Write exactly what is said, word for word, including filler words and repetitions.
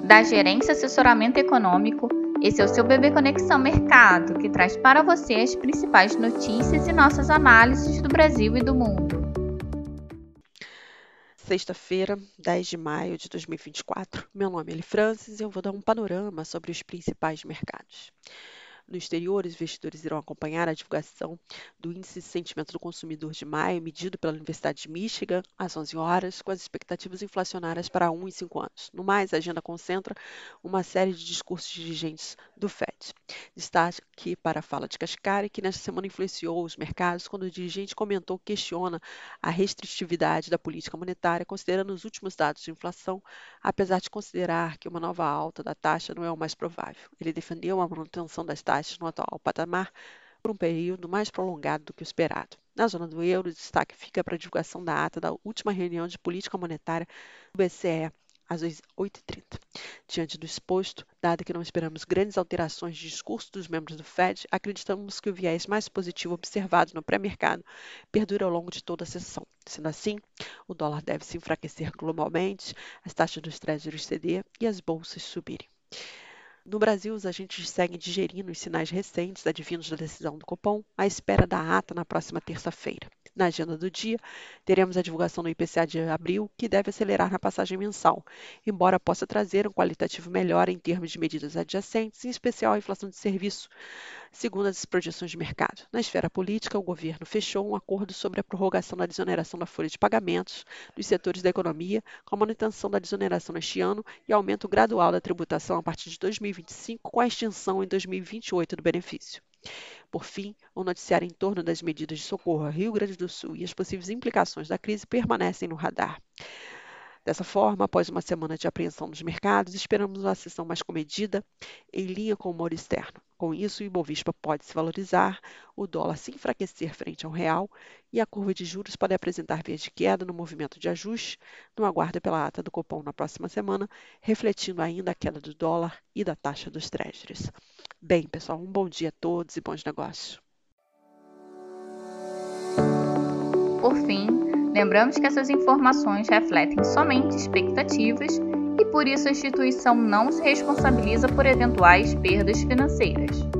da Gerência Assessoramento Econômico. Esse é o seu B B Conexão Mercado, que traz para você as principais notícias e nossas análises do Brasil e do mundo. Sexta-feira, dez de maio de dois mil e vinte e quatro. Meu nome é Eli Francis e eu vou dar um panorama sobre os principais mercados. No exterior, os investidores irão acompanhar a divulgação do Índice de Sentimento do Consumidor de maio, medido pela Universidade de Michigan, às onze horas, com as expectativas inflacionárias para um e cinco anos. No mais, a agenda concentra uma série de discursos dirigentes do Fed. Destaque para a fala de Kashkari, que nesta semana influenciou os mercados quando o dirigente comentou que questiona a restritividade da política monetária, considerando os últimos dados de inflação, apesar de considerar que uma nova alta da taxa não é o mais provável. Ele defendeu a manutenção das taxas no atual patamar por um período mais prolongado do que o esperado. Na zona do euro, o destaque fica para a divulgação da ata da última reunião de política monetária do B C E, às oito e trinta. Diante do exposto, dado que não esperamos grandes alterações de discurso dos membros do Fed, acreditamos que o viés mais positivo observado no pré-mercado perdura ao longo de toda a sessão. Sendo assim, o dólar deve se enfraquecer globalmente, as taxas dos Treasuries ceder e as bolsas subirem. No Brasil, os agentes seguem digerindo os sinais recentes advindos da decisão do Copom, à espera da ata na próxima terça-feira. Na agenda do dia, teremos a divulgação do I P C A de abril, que deve acelerar na passagem mensal, embora possa trazer um qualitativo melhor em termos de medidas adjacentes, em especial a inflação de serviço, segundo as projeções de mercado. Na esfera política, o governo fechou um acordo sobre a prorrogação da desoneração da folha de pagamentos dos setores da economia, com a manutenção da desoneração neste ano e aumento gradual da tributação a partir de dois mil e vinte e cinco, com a extinção em dois mil e vinte e oito do benefício. Por fim, o noticiário em torno das medidas de socorro ao Rio Grande do Sul e as possíveis implicações da crise permanecem no radar. Dessa forma, após uma semana de apreensão dos mercados, esperamos uma sessão mais comedida, em linha com o humor externo. Com isso, o Ibovespa pode se valorizar, o dólar se enfraquecer frente ao real e a curva de juros pode apresentar vias de queda no movimento de ajuste, no aguardo pela ata do Copom na próxima semana, refletindo ainda a queda do dólar e da taxa dos Treasuries. Bem, pessoal, um bom dia a todos e bons negócios. Por fim, lembramos que essas informações refletem somente expectativas e por isso a instituição não se responsabiliza por eventuais perdas financeiras.